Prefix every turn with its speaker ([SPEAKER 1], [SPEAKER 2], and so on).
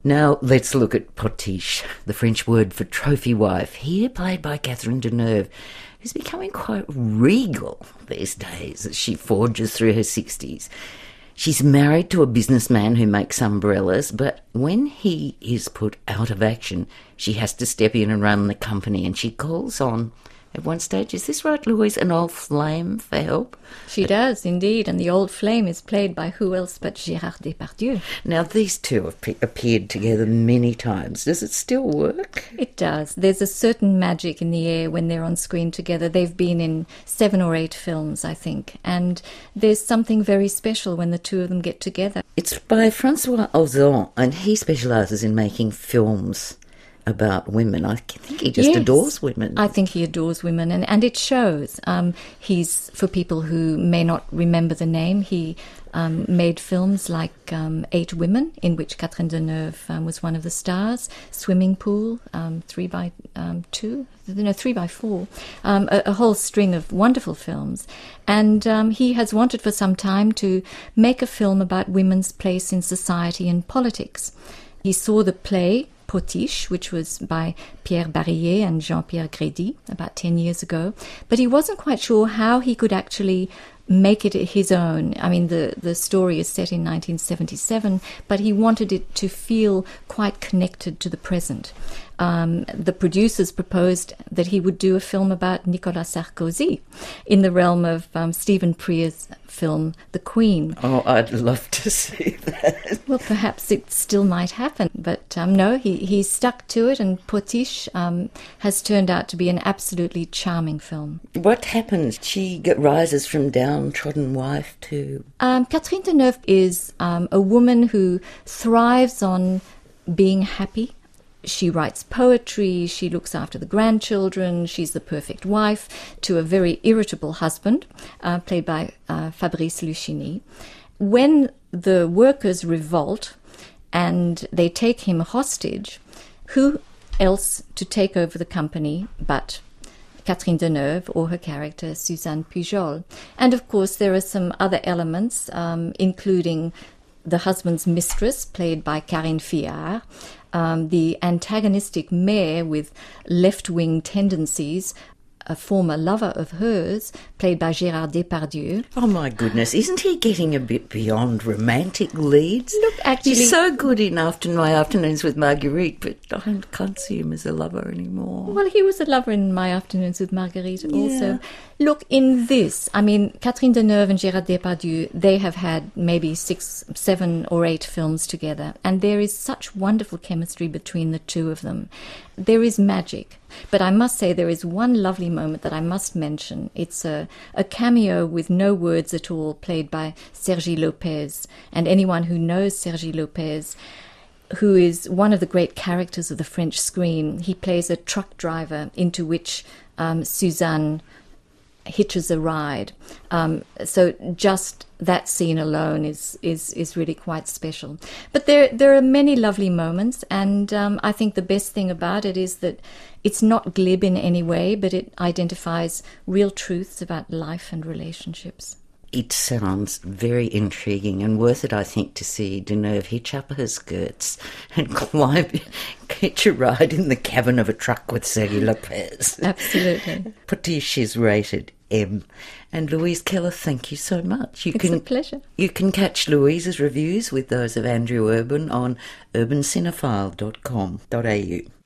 [SPEAKER 1] Now let's look at potiche, the French word for trophy wife, here played by Catherine Deneuve, who's becoming quite regal these days as she forges through her 60s. She's married to a businessman who makes umbrellas, but when he is put out of action, she has to step in and run the company, and she calls on, at one stage, is this right, Louise, an old flame for help?
[SPEAKER 2] She does, indeed, and the old flame is played by who else but Gérard Depardieu.
[SPEAKER 1] Now, these two have appeared together many times. Does it still work?
[SPEAKER 2] It does. There's a certain magic in the air when they're on screen together. They've been in 7 or 8 films, I think, and there's something very special when the two of them get together.
[SPEAKER 1] It's by Francois Ozon, and he specialises in making films about women. I think he just adores women.
[SPEAKER 2] I think he adores women, and it shows. He's, for people who may not remember the name, he made films like 8 Women, in which Catherine Deneuve was one of the stars, Swimming Pool, 3x4, a whole string of wonderful films. And he has wanted for some time to make a film about women's place in society and politics. He saw the play Potiche, which was by Pierre Barillet and Jean-Pierre Grédy about 10 years ago, but he wasn't quite sure how he could actually make it his own. I mean, the story is set in 1977, but he wanted it to feel quite connected to the present. The producers proposed that he would do a film about Nicolas Sarkozy in the realm of Stephen Pria's film The Queen.
[SPEAKER 1] Oh, I'd love to see that.
[SPEAKER 2] Well, perhaps it still might happen, but no, he stuck to it, and Potiche has turned out to be an absolutely charming film.
[SPEAKER 1] What happens? She rises from downtrodden wife to...
[SPEAKER 2] Catherine Deneuve is a woman who thrives on being happy. She writes poetry, she looks after the grandchildren, she's the perfect wife to a very irritable husband, played by Fabrice Luchini. When the workers revolt and they take him hostage, who else to take over the company but Catherine Deneuve or her character Suzanne Pujol? And of course there are some other elements, including the husband's mistress, played by Karine Fillard, the antagonistic mayor with left-wing tendencies, a former lover of hers, played by Gérard Depardieu.
[SPEAKER 1] Oh my goodness, isn't he getting a bit beyond romantic leads?
[SPEAKER 2] Look, actually...
[SPEAKER 1] He's so good in My Afternoons with Marguerite, but I can't see him as a lover anymore.
[SPEAKER 2] Well, he was a lover in My Afternoons with Marguerite also. Look, in this, I mean, Catherine Deneuve and Gérard Depardieu, they have had maybe 6, 7 or 8 films together, and there is such wonderful chemistry between the two of them. There is magic. But I must say there is one lovely moment that I must mention. It's a cameo with no words at all, played by Sergi Lopez. And anyone who knows Sergi Lopez, who is one of the great characters of the French screen, he plays a truck driver into which Suzanne hitches a ride. So just that scene alone is really quite special. But there are many lovely moments, and I think the best thing about it is that it's not glib in any way, but it identifies real truths about life and relationships.
[SPEAKER 1] It sounds very intriguing and worth it, I think, to see Deneuve hitch up her skirts and hitch a ride in the cabin of a truck with Sergi Lopez.
[SPEAKER 2] Absolutely.
[SPEAKER 1] Potiche is rated M. And Louise Keller, thank you so much.
[SPEAKER 2] It's a pleasure.
[SPEAKER 1] You can catch Louise's reviews with those of Andrew Urban on urbancinephile.com.au.